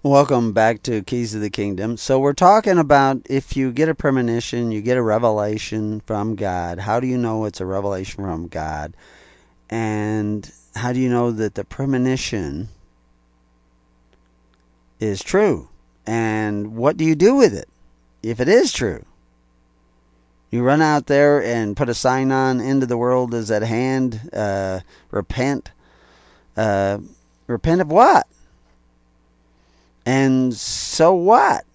Welcome back to Keys of the Kingdom. So, we're talking about if you get a premonition, you get a revelation from God. How do you know it's a revelation from God? And how do you know that the premonition is true? And what do you do with it if it is true? You run out there and put a sign on, "End of the world is at hand. Repent." Repent of what? And so what?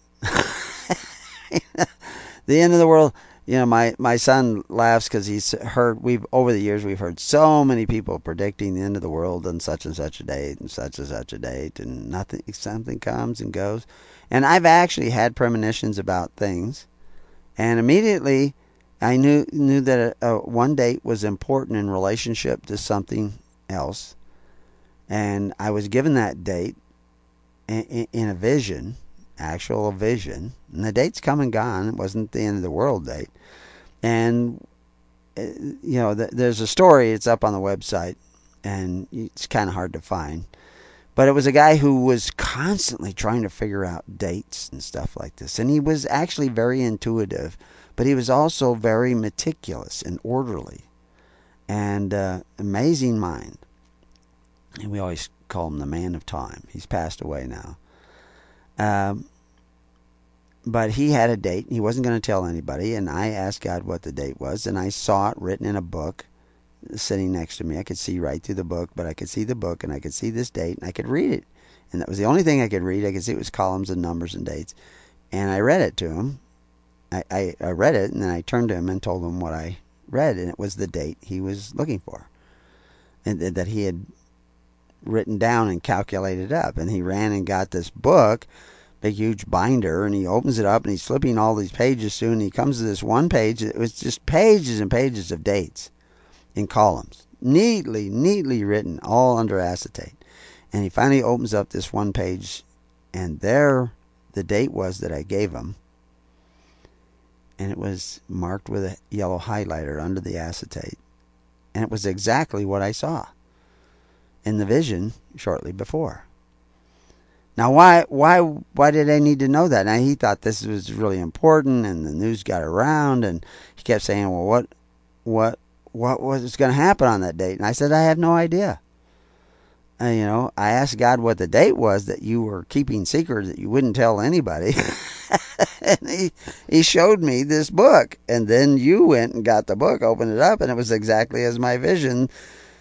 The end of the world. My son laughs because he's heard, over the years we've heard so many people predicting the end of the world on such and such a date and such a date, and something comes and goes. And I've actually had premonitions about things, and immediately I knew that one date was important in relationship to something else, and I was given that date in a vision, actual vision, and the date's come and gone. It wasn't the end of the world date. And there's a story. It's up on the website, and it's kind of hard to find. But it was a guy who was constantly trying to figure out dates and stuff like this, and he was actually very intuitive, but he was also very meticulous and orderly, and amazing mind. And we always call him the man of time. He's passed away now. But he had a date. He wasn't going to tell anybody, and I asked God what the date was, and I saw it written in a book sitting next to me. I could see right through the book, but I could see the book, and I could see this date, and I could read it. And that was the only thing I could read. I could see it was columns and numbers and dates. And I read it to him. I read it, and then I turned to him and told him what I read, and it was the date he was looking for, and that he had written down and calculated up. And he ran and got this book, big huge binder, and he opens it up, and he's flipping all these pages through, and he comes to this one page. It was just pages and pages of dates in columns, neatly written, all under acetate. And he finally opens up this one page, and there the date was that I gave him, and it was marked with a yellow highlighter under the acetate, and it was exactly what I saw in the vision shortly before. Now, why did I need to know that? Now, he thought this was really important, and the news got around, and he kept saying, "Well, what was going to happen on that date?" And I said, "I have no idea." I asked God what the date was that you were keeping secret, that you wouldn't tell anybody. And he showed me this book, and then you went and got the book, opened it up, and it was exactly as my vision,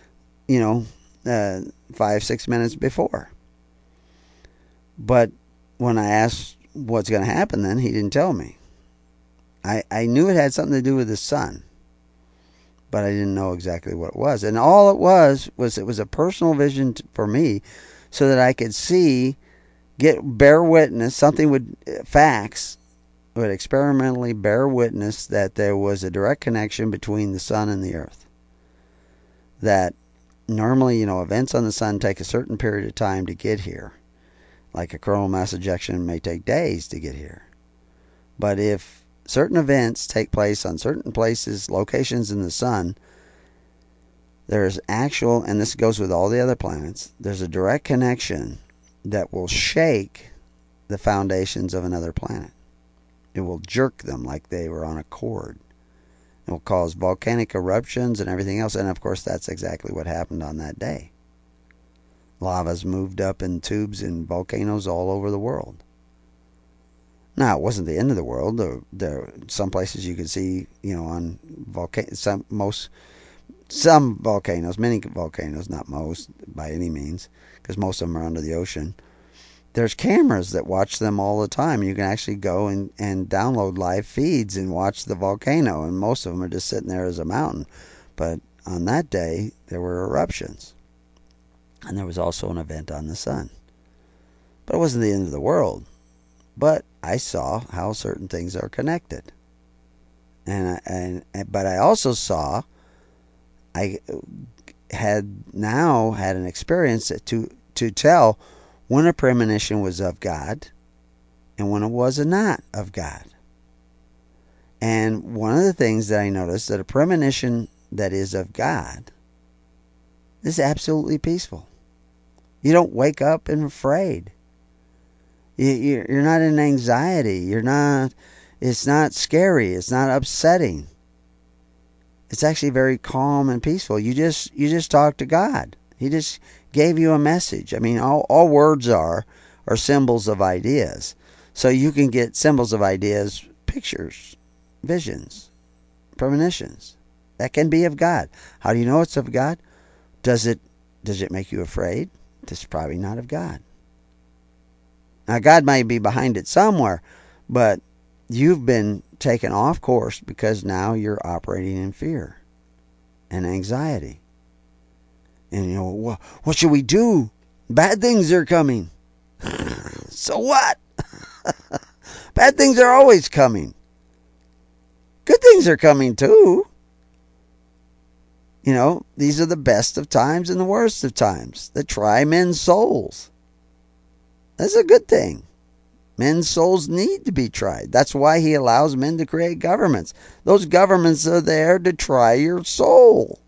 5-6 minutes before. But when I asked what's going to happen then, he didn't tell me. I knew it had something to do with the sun, but I didn't know exactly what it was. And all it was a personal vision for me, so that I could bear witness, facts would experimentally bear witness that there was a direct connection between the sun and the earth. That normally, events on the sun take a certain period of time to get here. Like a coronal mass ejection may take days to get here. But if certain events take place on certain places, locations in the sun, there's actual, and this goes with all the other planets, there's a direct connection that will shake the foundations of another planet. It will jerk them like they were on a cord. It will cause volcanic eruptions and everything else. And of course, that's exactly what happened on that day. Lava's moved up in tubes in volcanoes all over the world. Now, it wasn't the end of the world. There some places you could see, on some volcanoes, many volcanoes, not most by any means, because most of them are under the ocean. There's cameras that watch them all the time. You can actually go and download live feeds and watch the volcano, and most of them are just sitting there as a mountain. But on that day, there were eruptions. And there was also an event on the sun. But it wasn't the end of the world. But I saw how certain things are connected. But I also saw, I had an experience to tell when a premonition was of God and when it was not of God. And one of the things that I noticed, that a premonition that is of God is absolutely peaceful. You don't wake up and afraid. You're not in anxiety. You're not. It's not scary. It's not upsetting. It's actually very calm and peaceful. You just talk to God. He just gave you a message. I mean, all words are symbols of ideas. So you can get symbols of ideas, pictures, visions, premonitions. That can be of God. How do you know it's of God? Does it make you afraid? It's probably not of God. Now, God might be behind it somewhere, but you've been taken off course because now you're operating in fear and anxiety. And what should we do? Bad things are coming. So what? Bad things are always coming. Good things are coming too. These are the best of times and the worst of times that try men's souls. That's a good thing. Men's souls need to be tried. That's why he allows men to create governments. Those governments are there to try your soul.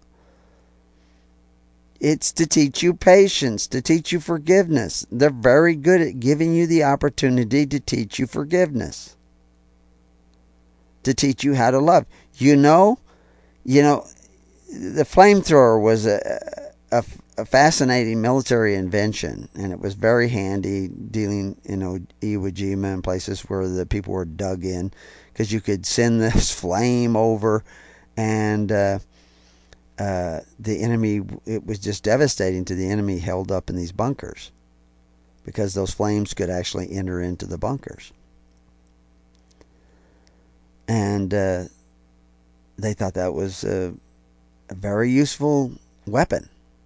It's to teach you patience, to teach you forgiveness. They're very good at giving you the opportunity to teach you forgiveness, to teach you how to love. The flamethrower was a fascinating military invention, and it was very handy dealing in Iwo Jima and places where the people were dug in, because you could send this flame over, and the enemy, it was just devastating to the enemy held up in these bunkers, because those flames could actually enter into the bunkers. And they thought that was a very useful weapon.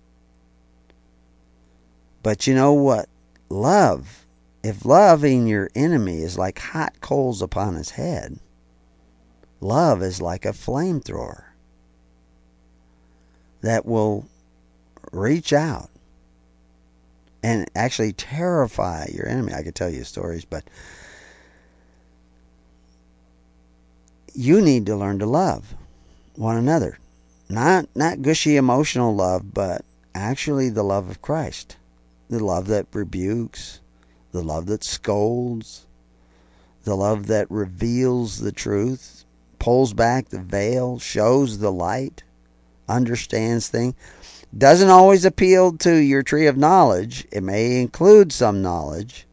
But you know what? If loving your enemy is like hot coals upon his head, love is like a flamethrower that will reach out and actually terrify your enemy. I could tell you stories, but you need to learn to love one another. Not gushy emotional love, but actually the love of Christ. The love that rebukes, the love that scolds, the love that reveals the truth, pulls back the veil, shows the light, understands things. Doesn't always appeal to your tree of knowledge. It may include some knowledge,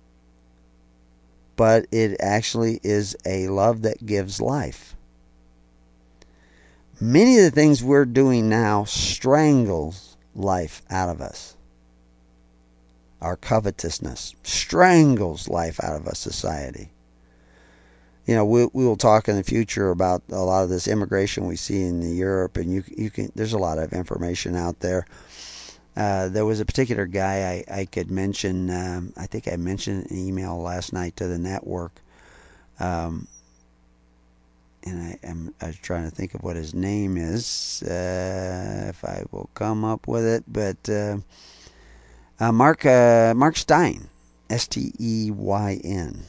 but it actually is a love that gives life. Many of the things we're doing now strangles life out of us. Our covetousness strangles life out of a society. We will talk in the future about a lot of this immigration we see in Europe, and you can. There's a lot of information out there. There was a particular guy I could mention. I think I mentioned an email last night to the network, and I was trying to think of what his name is, if I will come up with it. But Mark Steyn, Steyn.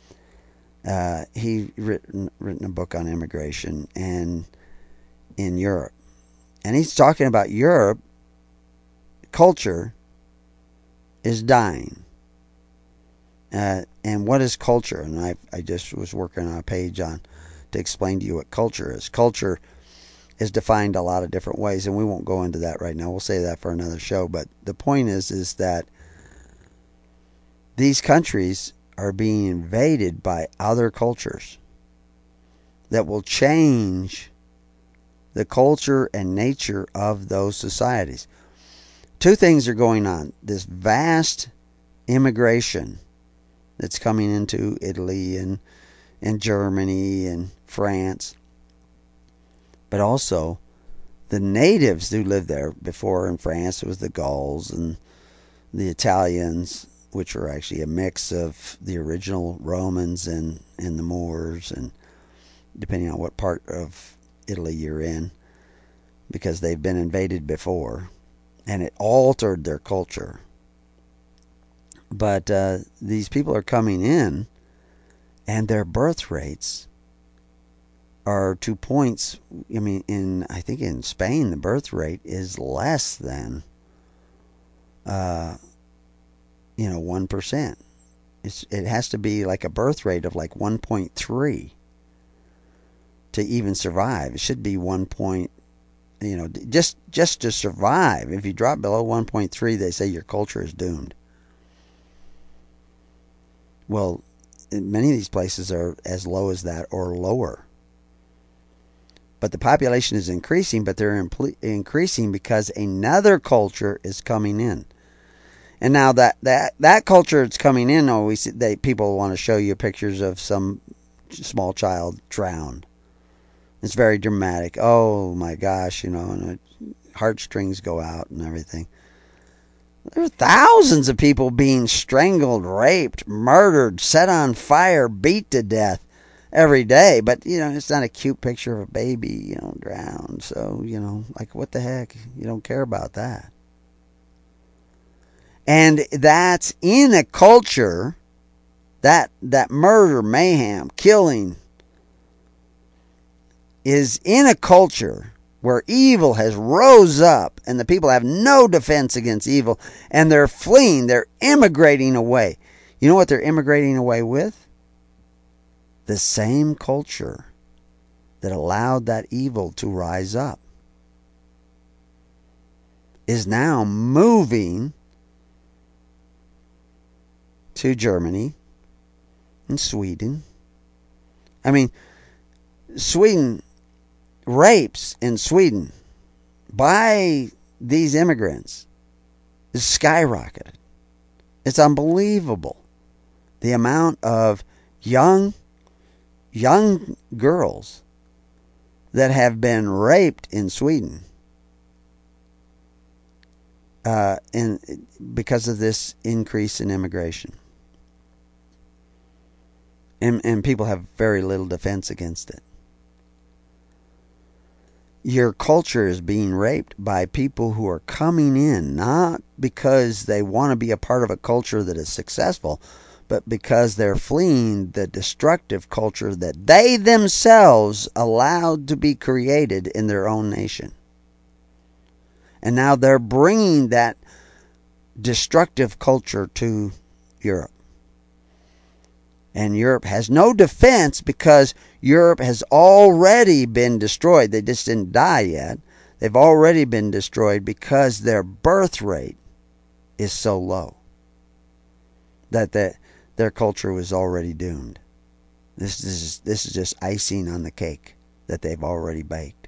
He written a book on immigration and in Europe, and he's talking about Europe. Culture is dying, and what is culture? And I just was working on a page to explain to you what culture is. Culture is defined a lot of different ways, and we won't go into that right now. We'll save that for another show. But the point is that these countries are being invaded by other cultures that will change the culture and nature of those societies. Two things are going on. This vast immigration that's coming into Italy and Germany and France, but also the natives who lived there before in France. It was the Gauls and the Italians, which were actually a mix of the original Romans and the Moors, and depending on what part of Italy you're in, because they've been invaded before, and it altered their culture. But these people are coming in, and their birth rates are 2 points. I mean, I think in Spain the birth rate is less than 1%. It has to be like a birth rate of like 1.3 to even survive. It should be 1. Just to survive. If you drop below 1.3, they say your culture is doomed. Well, many of these places are as low as that or lower. But the population is increasing, but they're increasing because another culture is coming in. And now that culture that's coming in, people want to show you pictures of some small child drowned. It's very dramatic. Oh my gosh, and heartstrings go out and everything. There are thousands of people being strangled, raped, murdered, set on fire, beat to death every day. But, it's not a cute picture of a baby, drowned. So, like, what the heck? You don't care about that. And that's in a culture, that murder, mayhem, killing is in a culture where evil has rose up and the people have no defense against evil and they're fleeing, they're immigrating away. You know what they're immigrating away with? The same culture that allowed that evil to rise up is now moving to Germany and Sweden. I mean, Sweden, rapes in Sweden by these immigrants is skyrocketed. It's unbelievable. The amount of young girls that have been raped in Sweden because of this increase in immigration. And people have very little defense against it. Your culture is being raped by people who are coming in, not because they want to be a part of a culture that is successful, but because they're fleeing the destructive culture that they themselves allowed to be created in their own nation. And now they're bringing that destructive culture to Europe. And Europe has no defense because Europe has already been destroyed. They just didn't die yet. They've already been destroyed because their birth rate is so low that their culture was already doomed. This is just icing on the cake that they've already baked.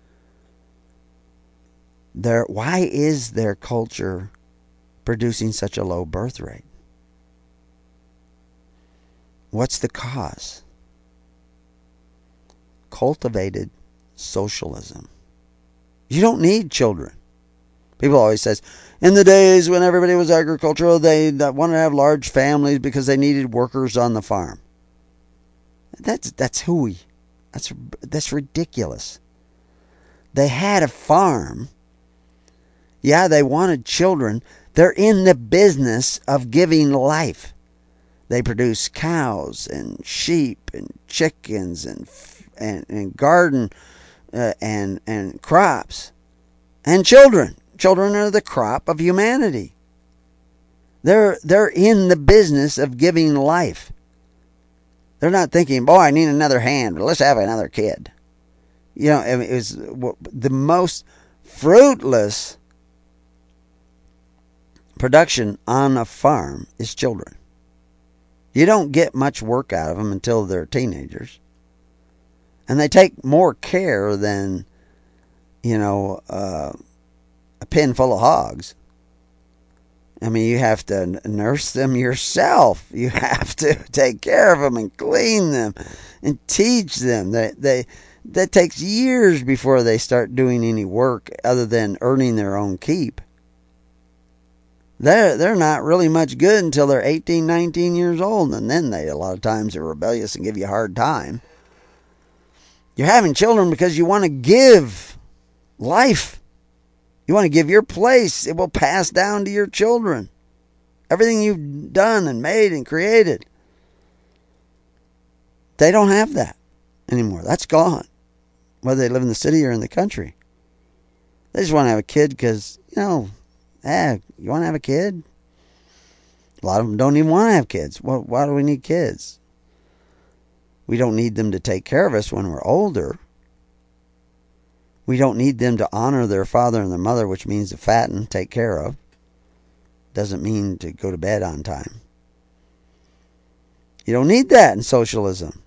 Why is their culture producing such a low birth rate? What's the cause? Cultivated socialism. You don't need children. People always says, in the days when everybody was agricultural, they wanted to have large families because they needed workers on the farm. That's hooey. That's ridiculous. They had a farm. Yeah, they wanted children. They're in the business of giving life. They produce cows and sheep and chickens and garden and crops and children. Children are the crop of humanity. They're in the business of giving life. They're not thinking, boy, I need another hand, but let's have another kid. It was the most fruitless production on a farm is children. You don't get much work out of them until they're teenagers. And they take more care than, a pen full of hogs. I mean, you have to nurse them yourself. You have to take care of them and clean them and teach them. That takes years before they start doing any work other than earning their own keep. They're not really much good until they're 18, 19 years old, and then they a lot of times are rebellious and give you a hard time. You're having children because you want to give life. You want to give your place. It will pass down to your children. Everything you've done and made and created. They don't have that anymore. That's gone. Whether they live in the city or in the country. They just want to have a kid because, you want to have a kid? A lot of them don't even want to have kids. Well, why do we need kids? We don't need them to take care of us when we're older. We don't need them to honor their father and their mother, which means to fatten, take care of. Doesn't mean to go to bed on time. You don't need that in socialism.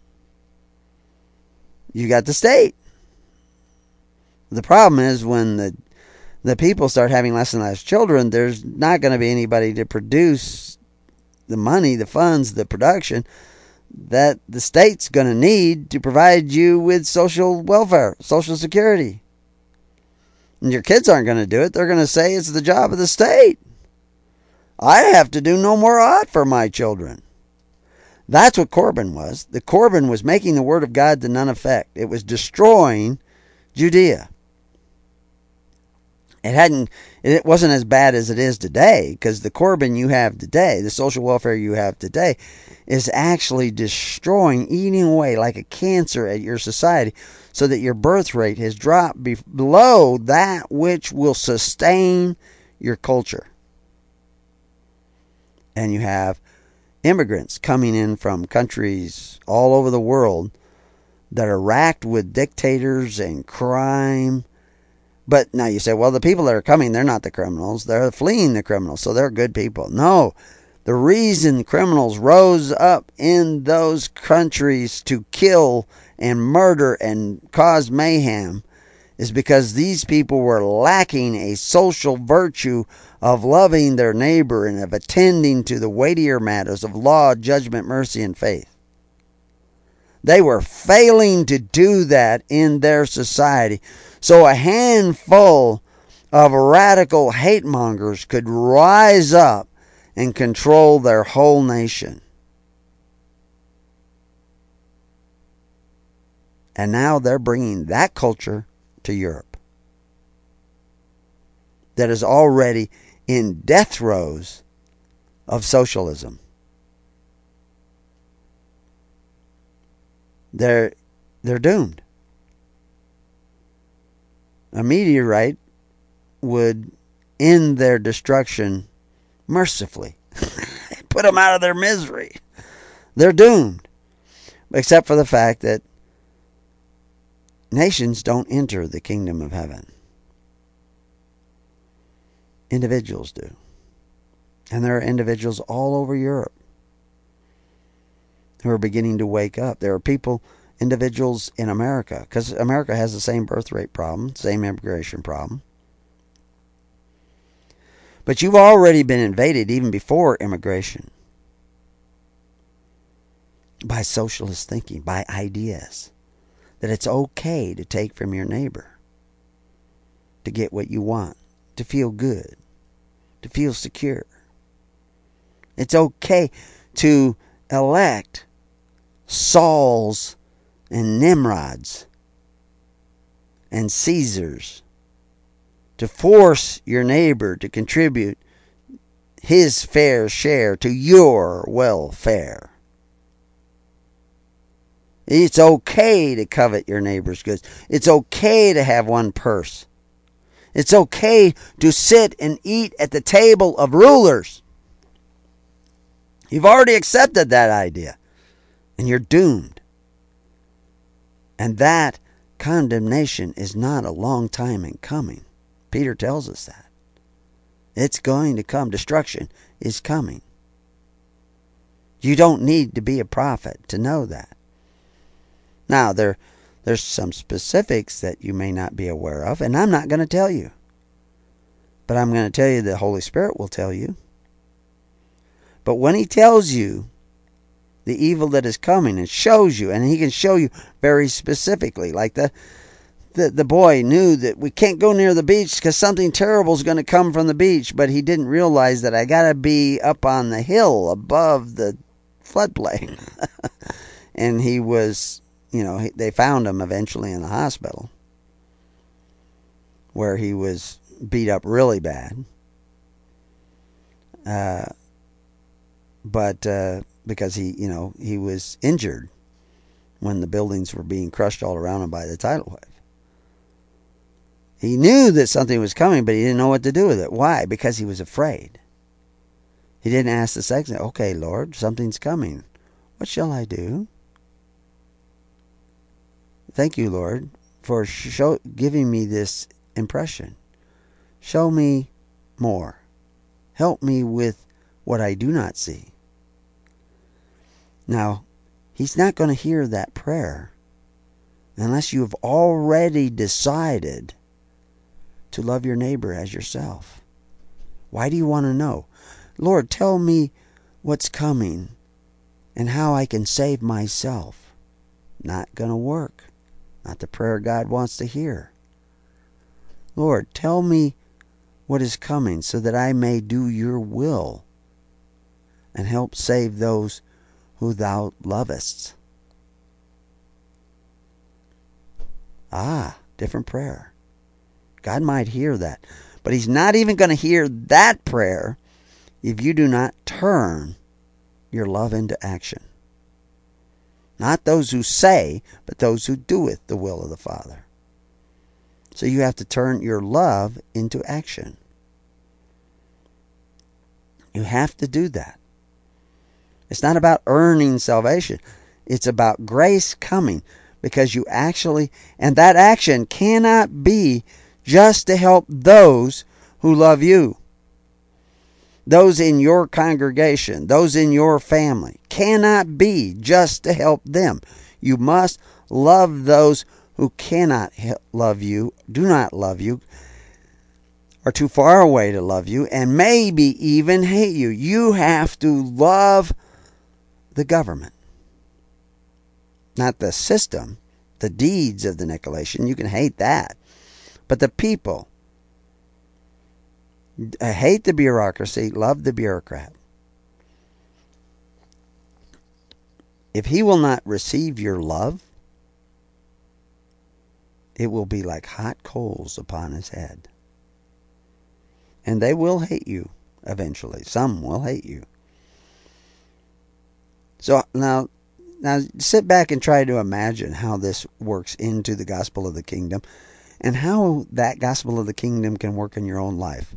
You got the state. The problem is when the people start having less and less children, there's not going to be anybody to produce the money, the funds, the production that the state's going to need to provide you with social welfare, social security. And your kids aren't going to do it. They're going to say it's the job of the state. I have to do no more ought for my children. That's what Corbin was. The Corbin was making the word of God to none effect. It was destroying Judea. It wasn't as bad as it is today, because the Corbin you have today, the social welfare you have today, is actually destroying, eating away like a cancer at your society, so that your birth rate has dropped below that which will sustain your culture. And you have immigrants coming in from countries all over the world that are racked with dictators and crime. But now you say, well, the people that are coming, they're not the criminals. They're fleeing the criminals, so they're good people. No, the reason criminals rose up in those countries to kill and murder and cause mayhem is because these people were lacking a social virtue of loving their neighbor and of attending to the weightier matters of law, judgment, mercy, and faith. They were failing to do that in their society. So a handful of radical hate mongers could rise up and control their whole nation. And now they're bringing that culture to Europe that is already in death throes of socialism. They're doomed. A meteorite would end their destruction mercifully. Put them out of their misery. They're doomed. Except for the fact that nations don't enter the kingdom of heaven. Individuals do. And there are individuals all over Europe who are beginning to wake up. There are individuals in America, because America has the same birth rate problem, same immigration problem. But you've already been invaded even before immigration by socialist thinking, by ideas that it's okay to take from your neighbor to get what you want, to feel good, to feel secure. It's okay to elect Sauls and Nimrods and Caesars, to force your neighbor to contribute his fair share to your welfare. It's okay to covet your neighbor's goods. It's okay to have one purse. It's okay to sit and eat at the table of rulers. You've already accepted that idea, and you're doomed. And that condemnation is not a long time in coming. Peter tells us that. It's going to come. Destruction is coming. You don't need to be a prophet to know that. Now, there's some specifics that you may not be aware of, and I'm not going to tell you. But I'm going to tell you the Holy Spirit will tell you. But when He tells you the evil that is coming and shows you, and He can show you very specifically, like the boy knew that we can't go near the beach because something terrible is going to come from the beach, but he didn't realize that I got to be up on the hill above the floodplain. And he was, they found him eventually in the hospital where he was beat up really bad. But because he was injured when the buildings were being crushed all around him by the tidal wave. He knew that something was coming, but he didn't know what to do with it. Why? Because he was afraid. He didn't ask the second, okay, Lord, something's coming. What shall I do? Thank you, Lord, for giving me this impression. Show me more. Help me with what I do not see. Now, he's not going to hear that prayer unless you have already decided to love your neighbor as yourself. Why do you want to know? Lord, tell me what's coming and how I can save myself. Not going to work. Not the prayer God wants to hear. Lord, tell me what is coming so that I may do your will and help save those who thou lovest. Different prayer. God might hear that, but he's not even going to hear that prayer if you do not turn your love into action. Not those who say, but those who doeth the will of the Father. So you have to turn your love into action. You have to do that. It's not about earning salvation. It's about grace coming because you actually, and that action cannot be just to help those who love you. Those in your congregation, those in your family, cannot be just to help them. You must love those who cannot love you, do not love you, are too far away to love you, and maybe even hate you. You have to love the government. Not the system, the deeds of the Nicolaitan. You can hate that. But the people. Hate the bureaucracy, love the bureaucrat. If he will not receive your love, it will be like hot coals upon his head. And they will hate you eventually. Some will hate you. So now sit back and try to imagine how this works into the gospel of the kingdom and how that gospel of the kingdom can work in your own life.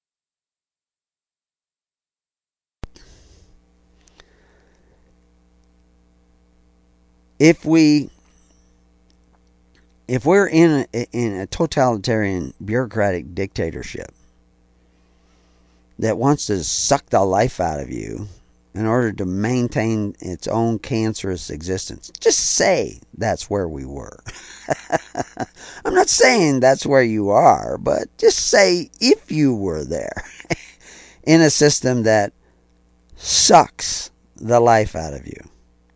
If we're in a totalitarian bureaucratic dictatorship that wants to suck the life out of you in order to maintain its own cancerous existence, just say that's where we were. I'm not saying that's where you are, but just say if you were there in a system that sucks the life out of you,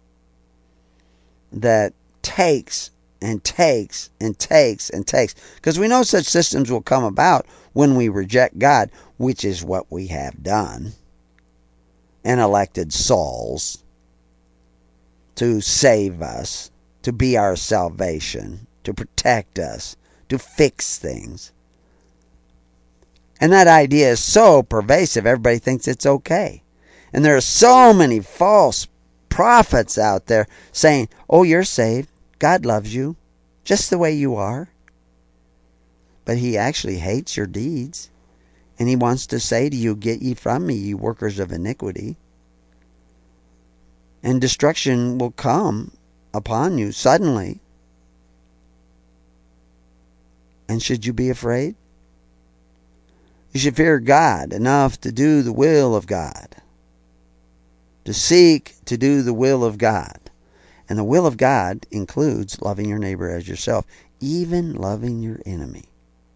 that takes and takes and takes and takes. Because we know such systems will come about when we reject God, which is what we have done, and elected Sauls to save us, to be our salvation, to protect us, to fix things. And that idea is so pervasive, everybody thinks it's okay. And there are so many false prophets out there saying, oh, you're saved. God loves you just the way you are. But he actually hates your deeds. And he wants to say to you, get ye from me, you workers of iniquity. And destruction will come upon you suddenly. And should you be afraid? You should fear God enough to do the will of God. To seek to do the will of God. And the will of God includes loving your neighbor as yourself, even loving your enemy.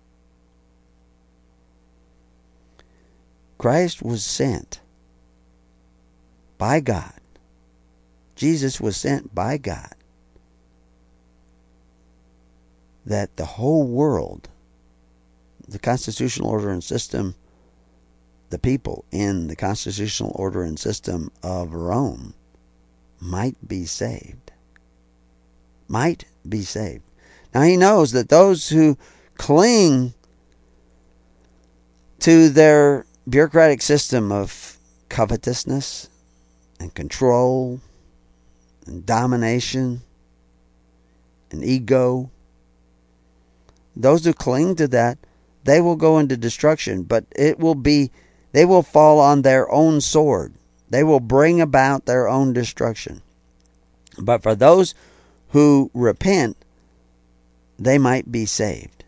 Christ was sent by God. Jesus was sent by God that the whole world, the constitutional order and system, the people in the constitutional order and system of Rome might be saved. Might be saved. Now he knows that those who cling to their bureaucratic system of covetousness and control and domination and ego, those who cling to that, they will go into destruction, but it will be They will fall on their own sword. They will bring about their own destruction. But for those who repent, they might be saved.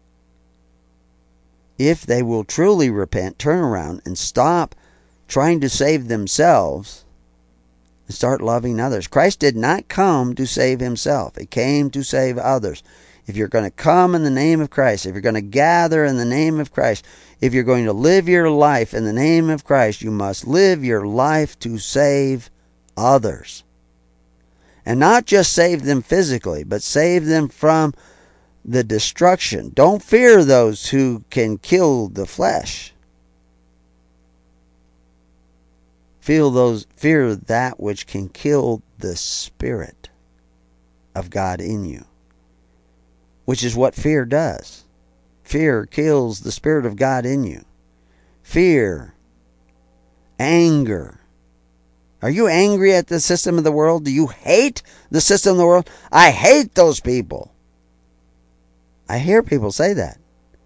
If they will truly repent, turn around, and stop trying to save themselves and start loving others. Christ did not come to save himself. He came to save others. If you're going to come in the name of Christ, if you're going to gather in the name of Christ, if you're going to live your life in the name of Christ, you must live your life to save others. And not just save them physically, but save them from the destruction. Don't fear those who can kill the flesh. Fear that which can kill the Spirit of God in you, which is what fear does. Fear kills the Spirit of God in you. Fear, anger. Are you angry at the system of the world? Do you hate the system of the world? I hate those people. I hear people say that.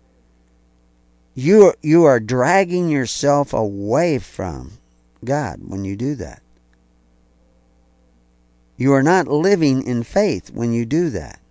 You are dragging yourself away from God when you do that. You are not living in faith when you do that.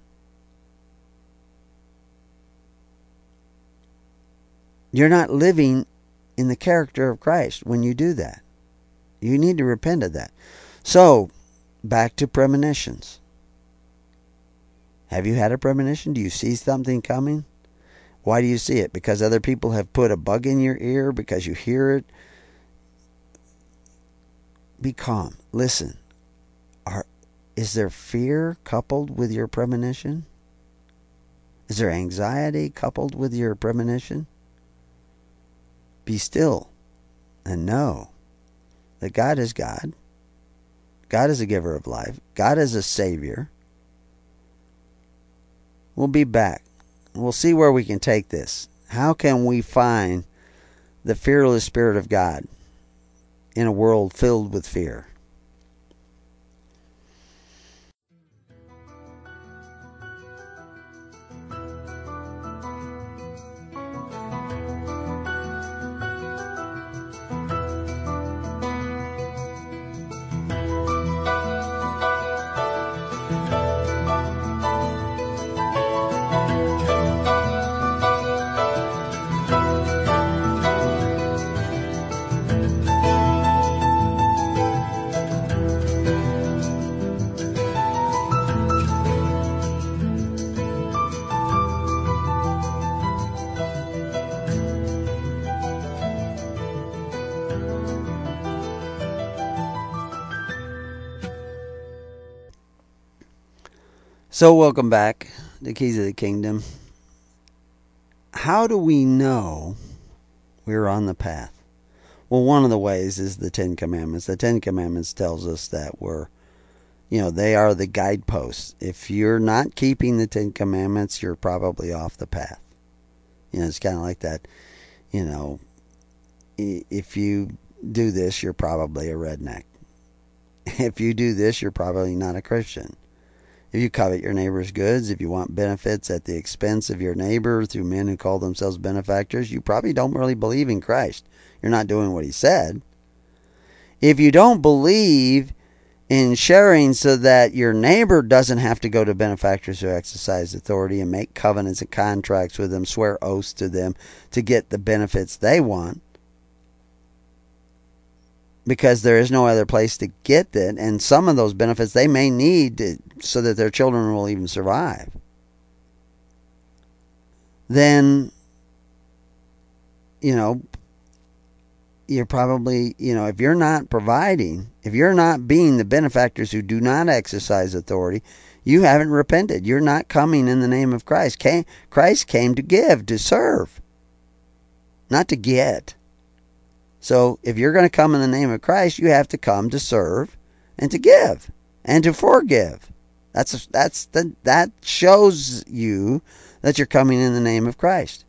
You're not living in the character of Christ when you do that. You need to repent of that. So, back to premonitions. Have you had a premonition? Do you see something coming? Why do you see it? Because other people have put a bug in your ear? Because you hear it? Be calm. Listen. Is there fear coupled with your premonition? Is there anxiety coupled with your premonition? Be still and know that God is God. God is a giver of life. God is a Savior. We'll be back. We'll see where we can take this. How can we find the fearless Spirit of God in a world filled with fear? So welcome back to Keys of the Kingdom. How do we know we're on the path? Well, one of the ways is the Ten Commandments. The Ten Commandments tells us that they are the guideposts. If you're not keeping the Ten Commandments, you're probably off the path. It's kind of like that, if you do this, you're probably a redneck. If you do this, you're probably not a Christian. If you covet your neighbor's goods, if you want benefits at the expense of your neighbor through men who call themselves benefactors, you probably don't really believe in Christ. You're not doing what he said. If you don't believe in sharing so that your neighbor doesn't have to go to benefactors who exercise authority and make covenants and contracts with them, swear oaths to them to get the benefits they want, because there is no other place to get that, and some of those benefits they may need so that their children will even survive, then, you're probably, if you're not providing, if you're not being the benefactors who do not exercise authority, you haven't repented. You're not coming in the name of Christ. Christ came to give, to serve, not to get. So if you're going to come in the name of Christ, you have to come to serve and to give and to forgive. That shows you that you're coming in the name of Christ.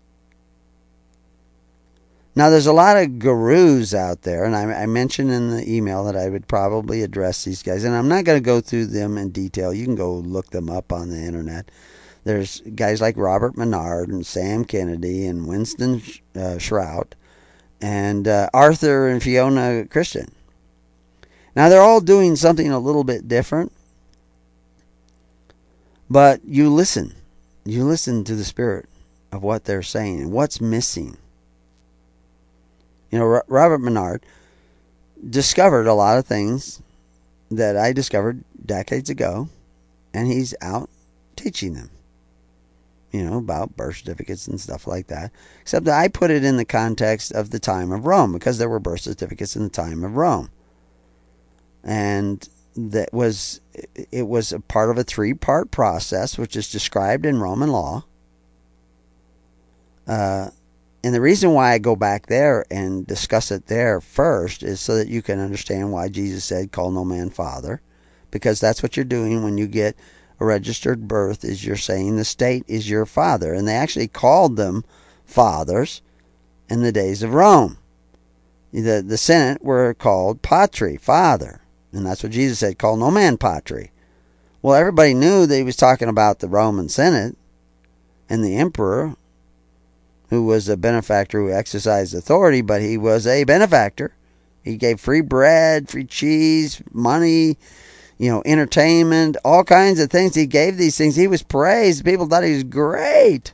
Now, there's a lot of gurus out there, and I mentioned in the email that I would probably address these guys, and I'm not going to go through them in detail. You can go look them up on the internet. There's guys like Robert Menard and Sam Kennedy and Winston Shrout and Arthur and Fiona Christian. Now they're all doing something a little bit different, but you listen to the spirit of what they're saying and what's missing. Robert Menard discovered a lot of things that I discovered decades ago, and he's out teaching them, about birth certificates and stuff like that. Except that I put it in the context of the time of Rome, because there were birth certificates in the time of Rome. And it was a part of a 3-part process, which is described in Roman law. And the reason why I go back there and discuss it there first is so that you can understand why Jesus said, call no man father. Because that's what you're doing when you get a registered birth, is you're saying the state is your father. And they actually called them fathers in the days of Rome. The Senate were called patri, father. And that's what Jesus said, call no man patri. Well, everybody knew that he was talking about the Roman Senate and the emperor, who was a benefactor who exercised authority, but he was a benefactor. He gave free bread, free cheese, money, entertainment, all kinds of things. He gave these things. He was praised. People thought he was great.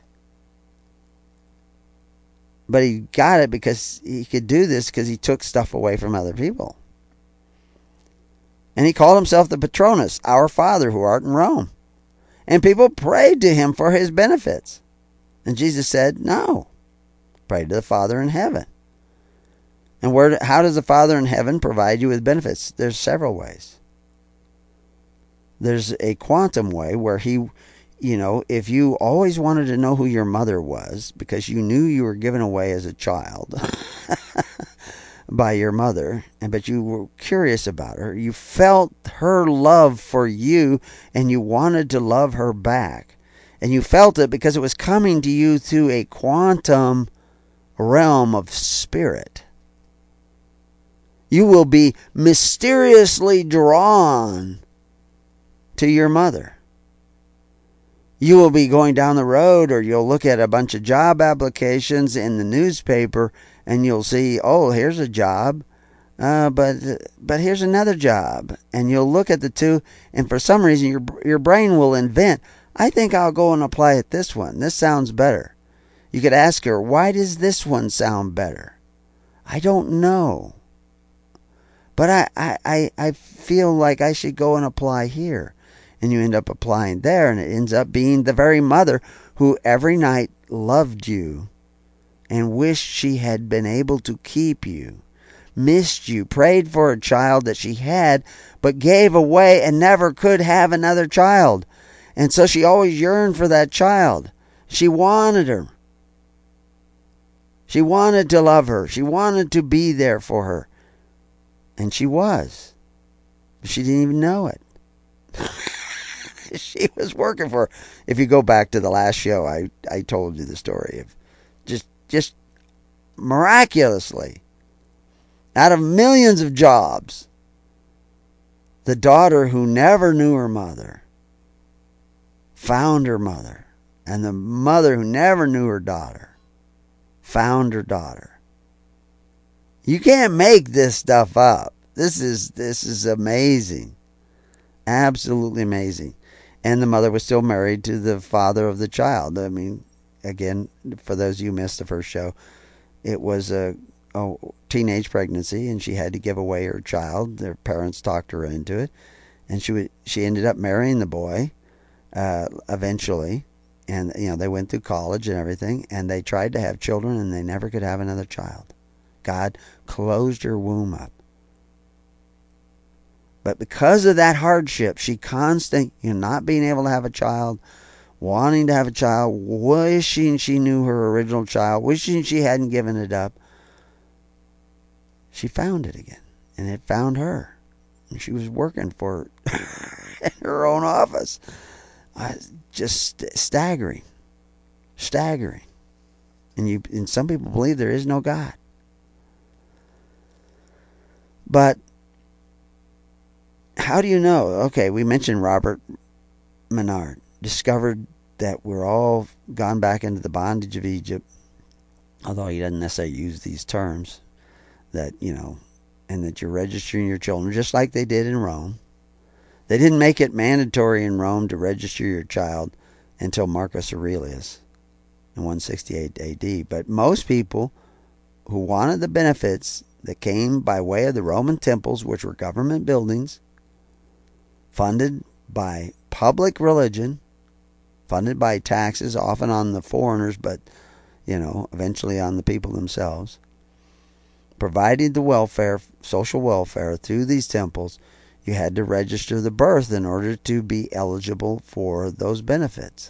But he got it because he could do this because he took stuff away from other people. And he called himself the Patronus, our Father who art in Rome. And people prayed to him for his benefits. And Jesus said, no, pray to the Father in heaven. And how does the Father in heaven provide you with benefits? There's several ways. There's a quantum way where he, if you always wanted to know who your mother was because you knew you were given away as a child by your mother, but you were curious about her, you felt her love for you and you wanted to love her back. And you felt it because it was coming to you through a quantum realm of spirit. You will be mysteriously drawn to your mother. You will be going down the road, or you'll look at a bunch of job applications in the newspaper, and you'll see, oh, here's a job, but here's another job. And you'll look at the two, and for some reason your brain will invent, I think I'll go and apply at this one. This sounds better. You could ask her, why does this one sound better? I don't know. But I feel like I should go and apply here. And you end up applying there, and it ends up being the very mother who every night loved you and wished she had been able to keep you, missed you, prayed for a child that she had, but gave away and never could have another child. And so she always yearned for that child. She wanted her. She wanted to love her. She wanted to be there for her. And she was. She didn't even know it. She was working for her. If you go back to the last show, I told you the story of just miraculously, out of millions of jobs, the daughter who never knew her mother found her mother, and the mother who never knew her daughter found her daughter. You can't make this stuff up. This is amazing. Absolutely amazing. And the mother was still married to the father of the child. I mean, again, for those of you who missed the first show, it was a teenage pregnancy, and she had to give away her child. Their parents talked her into it, and she ended up marrying the boy eventually. And they went through college and everything, and they tried to have children, and they never could have another child. God closed her womb up. But because of that hardship, she constantly, not being able to have a child, wanting to have a child, wishing she knew her original child, wishing she hadn't given it up, she found it again. And it found her. And she was working for in her own office. Just staggering. Staggering. And some people believe there is no God. But how do you know? Okay, we mentioned Robert Menard discovered that we're all gone back into the bondage of Egypt, although he doesn't necessarily use these terms. that, and that you're registering your children, just like they did in Rome. They didn't make it mandatory in Rome to register your child until Marcus Aurelius in 168 AD. But most people who wanted the benefits that came by way of the Roman temples, which were government buildings, funded by public religion, funded by taxes, often on the foreigners, but, eventually on the people themselves, providing the welfare, social welfare through these temples, you had to register the birth in order to be eligible for those benefits.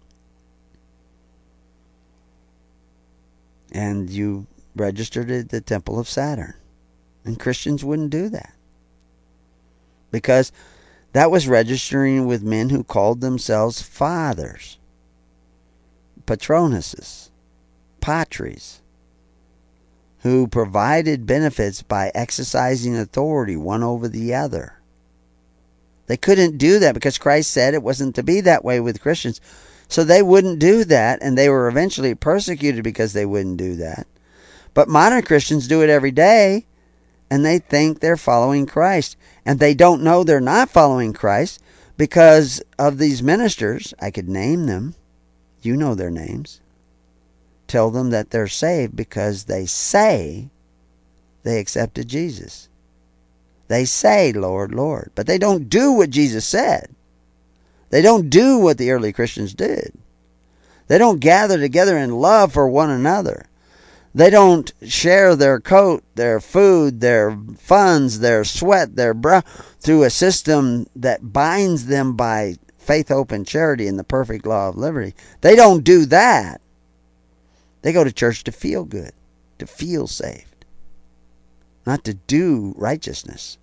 And you registered at the Temple of Saturn. And Christians wouldn't do that, because that was registering with men who called themselves fathers, patronuses, patres, who provided benefits by exercising authority one over the other. They couldn't do that because Christ said it wasn't to be that way with Christians. So they wouldn't do that, and they were eventually persecuted because they wouldn't do that. But modern Christians do it every day, and they think they're following Christ. And they don't know they're not following Christ because of these ministers. I could name them. You know their names. Tell them that they're saved because they say they accepted Jesus. They say, Lord, Lord. But they don't do what Jesus said. They don't do what the early Christians did. They don't gather together in love for one another. They don't share their coat, their food, their funds, their sweat, their breath through a system that binds them by faith, hope, and charity in the perfect law of liberty. They don't do that. They go to church to feel good, to feel saved, not to do righteousness.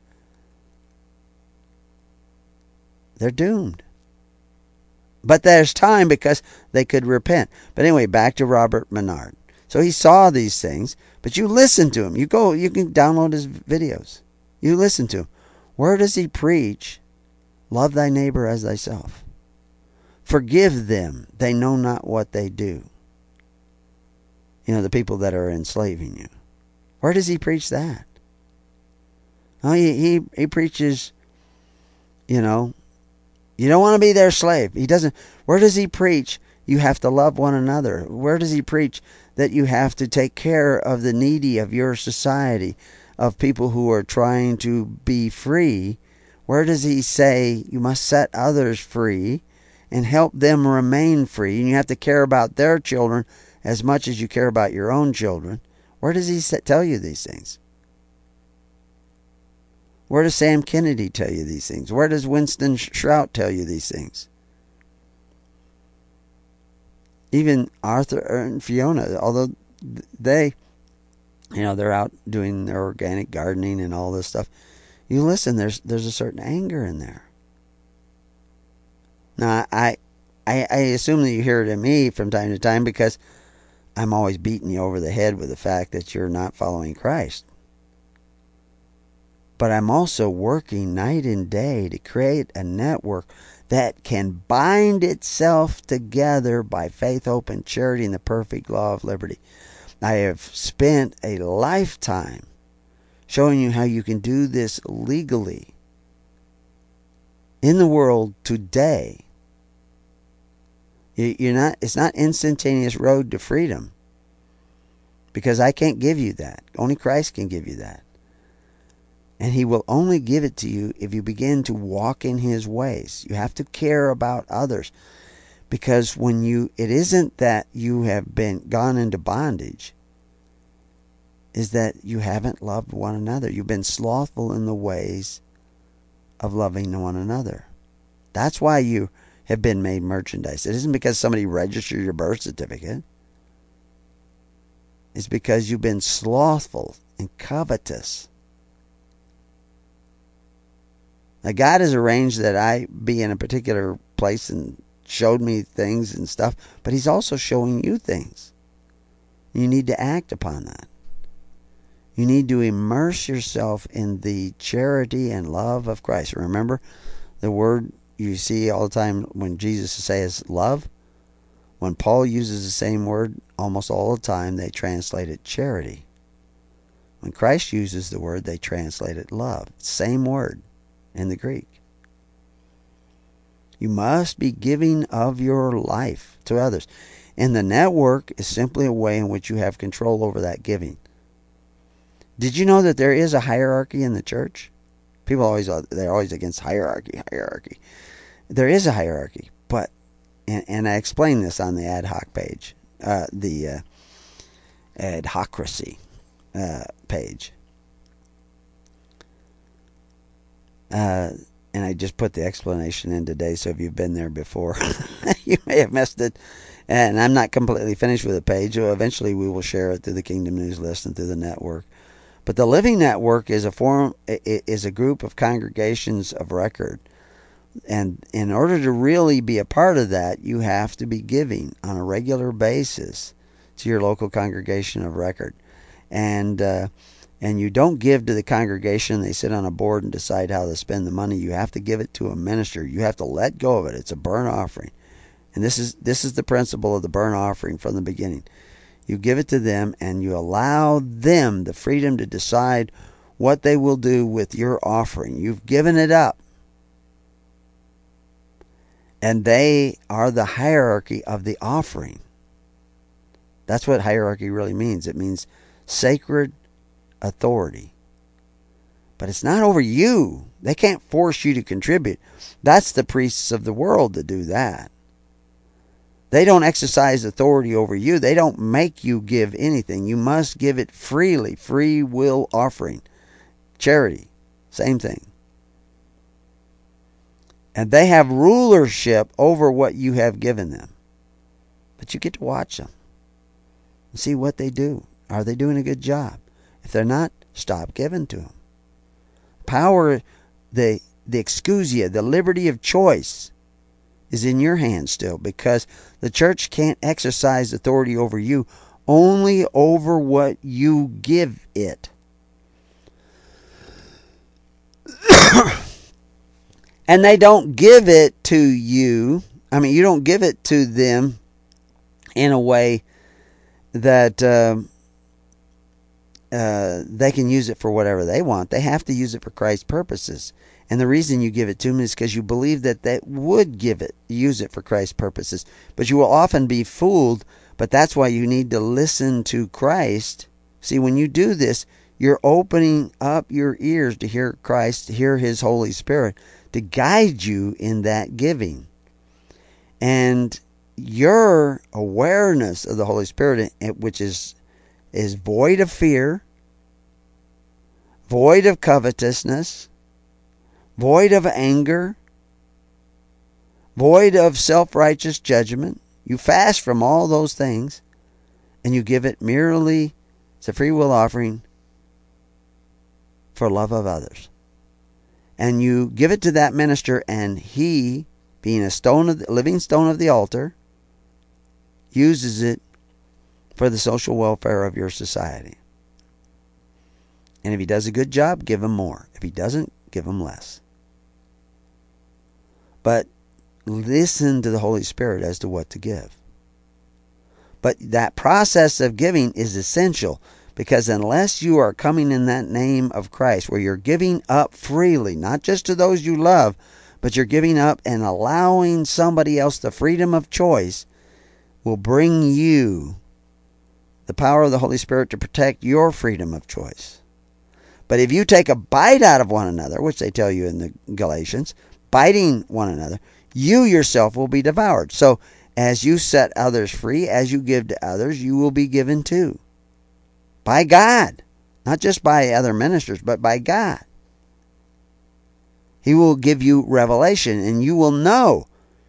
They're doomed. But there's time because they could repent. But anyway, back to Robert Menard. So he saw these things, but you listen to him. You can download his videos. You listen to him. Where does he preach? Love thy neighbor as thyself. Forgive them. They know not what they do. The people that are enslaving you. Where does he preach that? Oh, he preaches, you don't want to be their slave. He doesn't. Where does he preach? You have to love one another. Where does he preach that you have to take care of the needy of your society, of people who are trying to be free? Where does he say you must set others free and help them remain free? And you have to care about their children as much as you care about your own children. Where does he tell you these things? Where does Sam Kennedy tell you these things? Where does Winston Shrout tell you these things? Even Arthur and Fiona, although they, they're out doing their organic gardening and all this stuff. You listen, there's a certain anger in there. Now, I assume that you hear it in me from time to time because I'm always beating you over the head with the fact that you're not following Christ. But I'm also working night and day to create a network that can bind itself together by faith, hope, and charity in the perfect law of liberty. I have spent a lifetime showing you how you can do this legally in the world today. It's not instantaneous road to freedom, because I can't give you that. Only Christ can give you that. And he will only give it to you if you begin to walk in his ways. You have to care about others, because it isn't that you have gone into bondage, is that you haven't loved one another. You've been slothful in the ways of loving one another. That's why you have been made merchandise. It isn't because somebody registered your birth certificate. It's because you've been slothful and covetous. Now, God has arranged that I be in a particular place and showed me things and stuff, but he's also showing you things. You need to act upon that. You need to immerse yourself in the charity and love of Christ. Remember, the word you see all the time when Jesus says love? When Paul uses the same word almost all the time, they translate it charity. When Christ uses the word, they translate it love. Same word in the Greek. You must be giving of your life to others. And the network is simply a way in which you have control over that giving. Did you know that there is a hierarchy in the church? People they're always against hierarchy. There is a hierarchy, but and I explained this on the ad hoc page, the adhocracy page. And I just put the explanation in today, so if you've been there before, you may have missed it. And I'm not completely finished with the page. So eventually we will share it through the Kingdom News List and through the network. But the Living Network is a group of congregations of record. And in order to really be a part of that, you have to be giving on a regular basis to your local congregation of record. And you don't give to the congregation. They sit on a board and decide how to spend the money. You have to give it to a minister. You have to let go of it. It's a burnt offering. And this is the principle of the burnt offering from the beginning. You give it to them and you allow them the freedom to decide what they will do with your offering. You've given it up. And they are the hierarchy of the offering. That's what hierarchy really means. It means sacred authority. But it's not over you. They can't force you to contribute. That's the priests of the world that do that. They don't exercise authority over you. They don't make you give anything. You must give it freely. Free will offering. Charity. Same thing. And they have rulership over what you have given them. But you get to watch them and see what they do. Are they doing a good job? If they're not, stop giving to them. Power, the exousia, the liberty of choice is in your hands still, because the church can't exercise authority over you, only over what you give it. And they don't give it to you. I mean, you don't give it to them in a way that they can use it for whatever they want. They have to use it for Christ's purposes. And the reason you give it to them is because you believe that they would use it for Christ's purposes. But you will often be fooled. But that's why you need to listen to Christ. See, when you do this, you're opening up your ears to hear Christ, to hear His Holy Spirit, to guide you in that giving. And your awareness of the Holy Spirit, which is void of fear, void of covetousness, void of anger, void of self-righteous judgment. You fast from all those things, and you give it merely as a free will offering for love of others. And you give it to that minister, and he, being a living stone of the altar, uses it for the social welfare of your society. And if he does a good job, give him more. If he doesn't, give him less. But listen to the Holy Spirit as to what to give. But that process of giving is essential, because unless you are coming in that name of Christ, where you're giving up freely, not just to those you love, but you're giving up and allowing somebody else the freedom of choice, will bring you the power of the Holy Spirit to protect your freedom of choice. But if you take a bite out of one another, which they tell you in the Galatians, biting one another, you yourself will be devoured. So as you set others free, as you give to others, you will be given too. By God. Not just by other ministers, but by God. He will give you revelation, and you will know.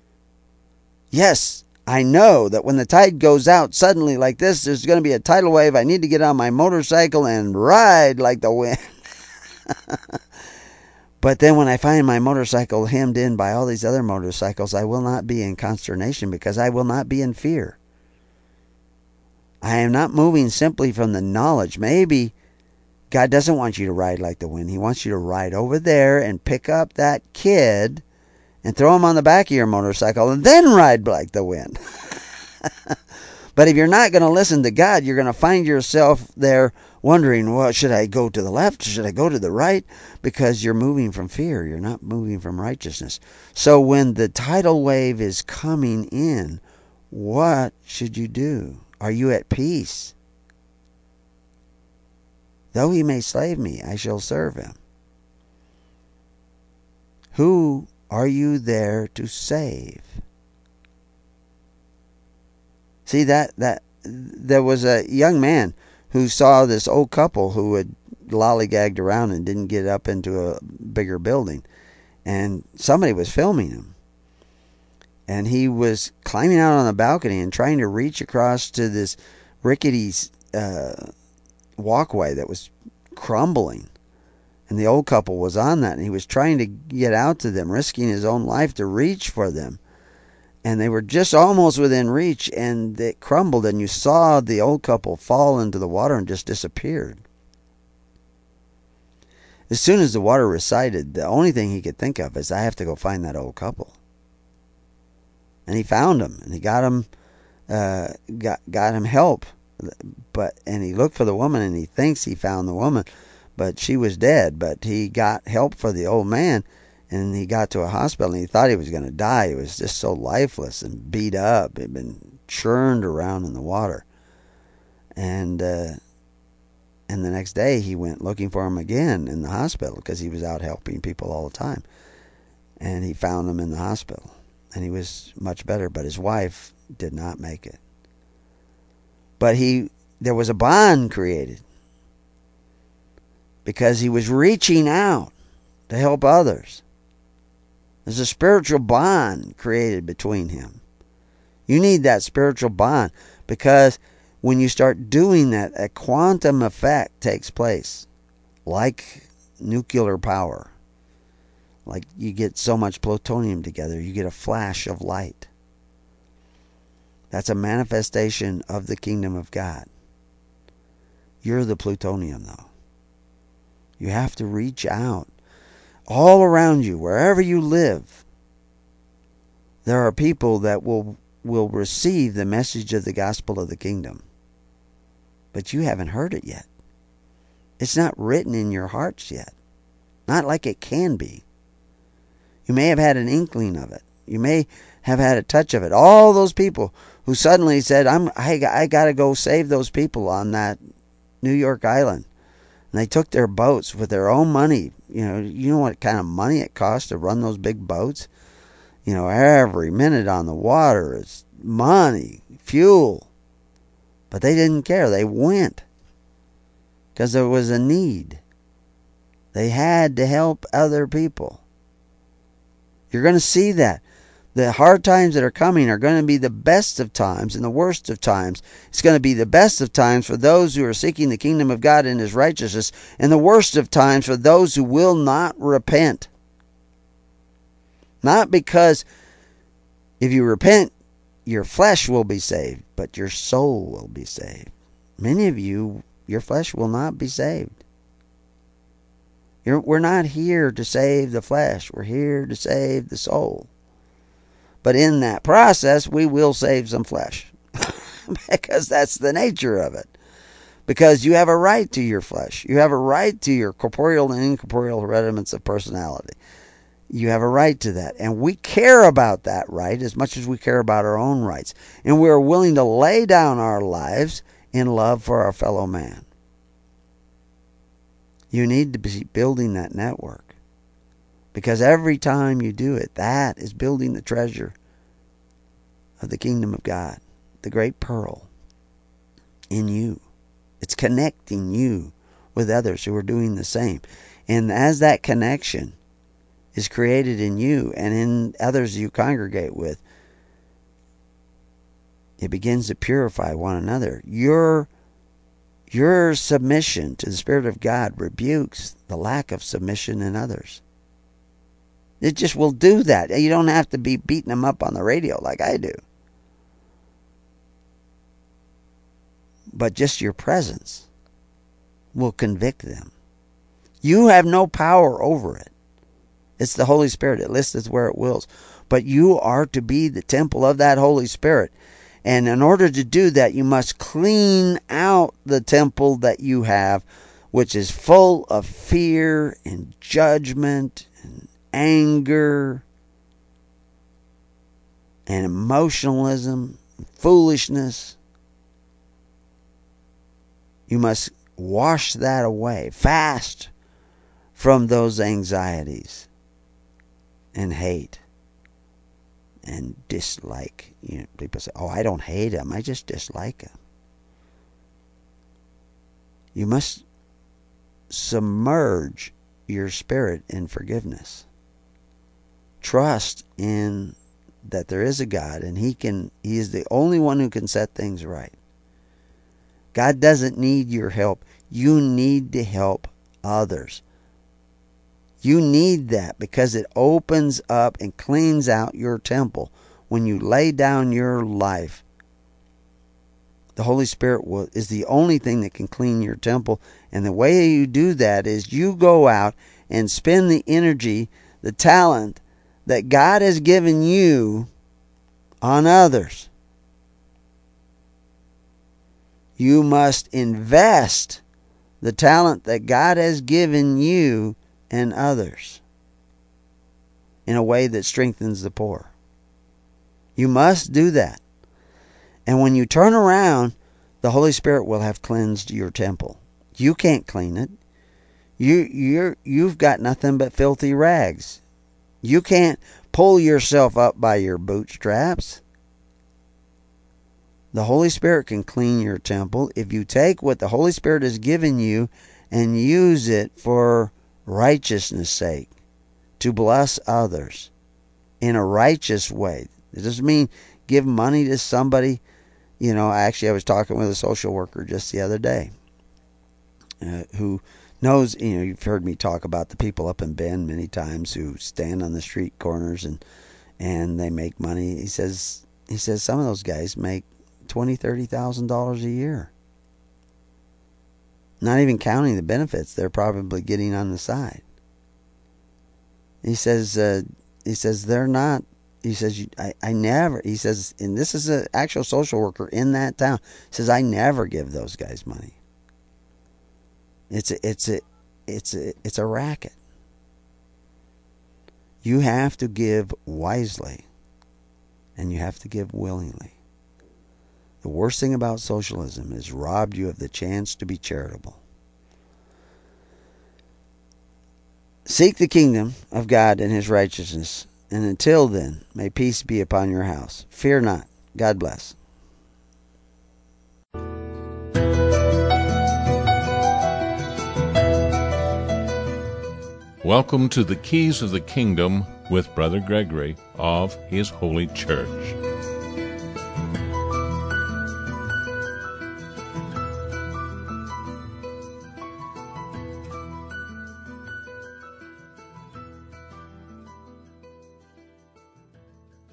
Yes, I know that when the tide goes out suddenly like this, there's going to be a tidal wave. I need to get on my motorcycle and ride like the wind. But then when I find my motorcycle hemmed in by all these other motorcycles, I will not be in consternation, because I will not be in fear. I am not moving simply from the knowledge. Maybe God doesn't want you to ride like the wind. He wants you to ride over there and pick up that kid and throw him on the back of your motorcycle and then ride like the wind. But if you're not going to listen to God, you're going to find yourself there wondering, well, should I go to the left? Should I go to the right? Because you're moving from fear. You're not moving from righteousness. So when the tidal wave is coming in, what should you do? Are you at peace? Though he may slay me, I shall serve him. Who are you there to save? See, that there was a young man who saw this old couple who had lollygagged around and didn't get up into a bigger building. And somebody was filming him. And he was climbing out on the balcony and trying to reach across to this rickety walkway that was crumbling. And the old couple was on that, and he was trying to get out to them, risking his own life to reach for them. And they were just almost within reach, and it crumbled, and you saw the old couple fall into the water and just disappeared. As soon as the water receded, the only thing he could think of is, I have to go find that old couple. And he found him, and he got him help. And he looked for the woman, and he thinks he found the woman, but she was dead. But he got help for the old man, and he got to a hospital, and he thought he was going to die. He was just so lifeless and beat up. He'd been churned around in the water. And the next day he went looking for him again in the hospital, because he was out helping people all the time. And he found him in the hospital, and he was much better, but his wife did not make it. But there was a bond created, because he was reaching out to help others. There's a spiritual bond created between him. You need that spiritual bond, because when you start doing that, a quantum effect takes place, like nuclear power. Like you get so much plutonium together, you get a flash of light. That's a manifestation of the kingdom of God. You're the plutonium, though. You have to reach out. All around you, wherever you live, there are people that will receive the message of the gospel of the kingdom. But you haven't heard it yet. It's not written in your hearts yet. Not like it can be. You may have had an inkling of it. You may have had a touch of it. All those people who suddenly said, I got to go save those people on that New York island. And they took their boats with their own money. You know what kind of money it costs to run those big boats? Every minute on the water is money, fuel. But they didn't care. They went because there was a need. They had to help other people. You're going to see that. The hard times that are coming are going to be the best of times and the worst of times. It's going to be the best of times for those who are seeking the kingdom of God and His righteousness, and the worst of times for those who will not repent. Not because if you repent, your flesh will be saved, but your soul will be saved. Many of you, your flesh will not be saved. We're not here to save the flesh. We're here to save the soul. But in that process, we will save some flesh. Because that's the nature of it. Because you have a right to your flesh. You have a right to your corporeal and incorporeal rudiments of personality. You have a right to that. And we care about that right as much as we care about our own rights. And we're willing to lay down our lives in love for our fellow man. You need to be building that network. Because every time you do it, that is building the treasure of the kingdom of God, the great pearl in you. It's connecting you with others who are doing the same. And as that connection is created in you and in others you congregate with, it begins to purify one another. Your submission to the Spirit of God rebukes the lack of submission in others. It just will do that. You don't have to be beating them up on the radio like I do. But just your presence will convict them. You have no power over it. It's the Holy Spirit. It listeth where it wills. But you are to be the temple of that Holy Spirit. And in order to do that, you must clean out the temple that you have, which is full of fear and judgment and anger and emotionalism, and foolishness. You must wash that away. Fast from those anxieties and hate and dislike. People say, "Oh, I don't hate him. I just dislike him." You must submerge your spirit in forgiveness. Trust in that there is a God, and He is the only one who can set things right. God doesn't need your help. You need to help others. You need that because it opens up and cleans out your temple. When you lay down your life, the Holy Spirit is the only thing that can clean your temple. And the way you do that is you go out and spend the energy, the talent that God has given you on others. You must invest the talent that God has given you and others in a way that strengthens the poor. You must do that. And when you turn around, the Holy Spirit will have cleansed your temple. You can't clean it. You've got nothing but filthy rags. You can't pull yourself up by your bootstraps. The Holy Spirit can clean your temple if you take what the Holy Spirit has given you and use it for righteousness' sake, to bless others in a righteous way. It doesn't mean give money to somebody. Actually, I was talking with a social worker just the other day who knows, you've heard me talk about the people up in Bend many times who stand on the street corners and they make money. He says some of those guys make $20,000, $30,000 a year. Not even counting the benefits they're probably getting on the side. He says they're not. He says I never. He says, and this is an actual social worker in that town. He says I never give those guys money. It's a racket. You have to give wisely, and you have to give willingly. The worst thing about socialism is robbed you of the chance to be charitable. Seek the kingdom of God and His righteousness, and until then, may peace be upon your house. Fear not. God bless. Welcome to the Keys of the Kingdom with Brother Gregory of His Holy Church.